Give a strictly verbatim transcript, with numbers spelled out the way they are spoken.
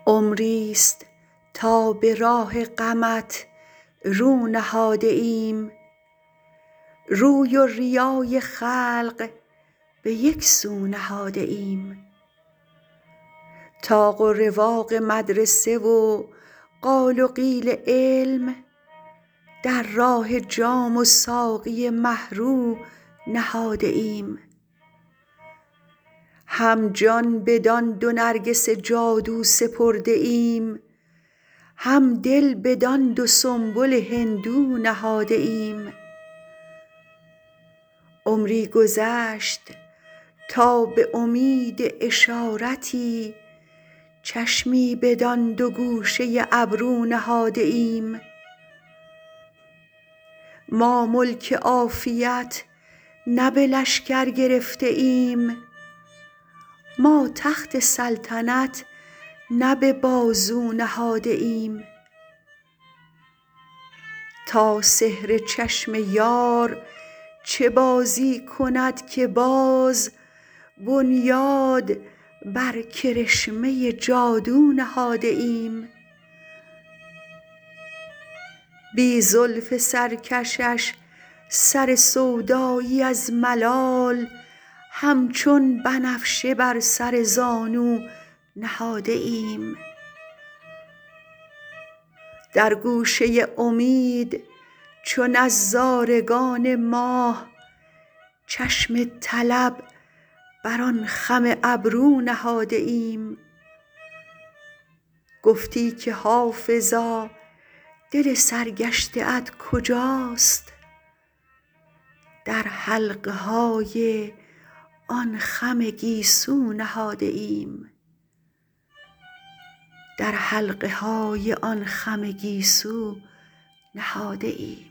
عمریست تا به راه غمت رو نهاده ایم، روی و ریای خلق به یک سو نهاده ایم. طاق و رواق مدرسه و قال و قیل علم، در راه جام و ساقی مه رو نهاده ایم. هم جان بدان دو نرگس جادو سپرده ایم، هم دل بدان دو سنبل هندو نهاده ایم. عمری گذشت تا به امید اشارتی، چشمی بدان دو گوشه ابرو نهاده ایم. ما ملک عافیت نه به لشکر گرفته ایم، ما تخت سلطنت نه به بازو نهاده ایم. تا سحر چشم یار چه بازی کند که باز، بنیاد بر کرشمه جادو نهاده ایم. بی زلف سرکشش سر سودایی از ملال، همچون بنفشه بر سر زانو نهاده ایم. در گوشه امید چو نظارگان ماه، چشم طلب بر آن خم ابرو نهاده ایم. گفتی که حافظا دل سرگشته ات کجاست، در حلقه های آن خم گیسو نهاده ایم.